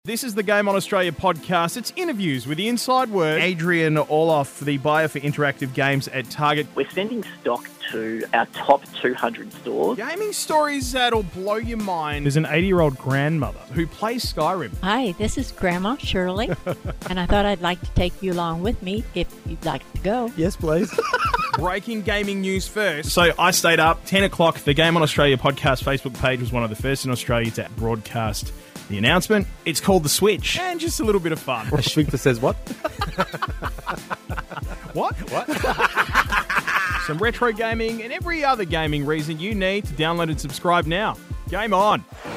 This is the Game On Australia podcast. It's interviews with the inside word. Adrian Orloff, the buyer for interactive games at Target. We're sending stock to our top 200 stores. Gaming stories that'll blow your mind. There's an 80-year-old grandmother who plays Skyrim. Hi, this is Grandma Shirley, and I thought I'd like to take you along with me if you'd like to go. Yes, please. Breaking gaming news first. So I stayed up, 10 o'clock. The Game On Australia podcast Facebook page was one of the first in Australia to broadcast the announcement. It's called The Switch. And just a little bit of fun. A Schwinkler says what? What? Some retro gaming and every other gaming reason you need to download and subscribe now. Game on.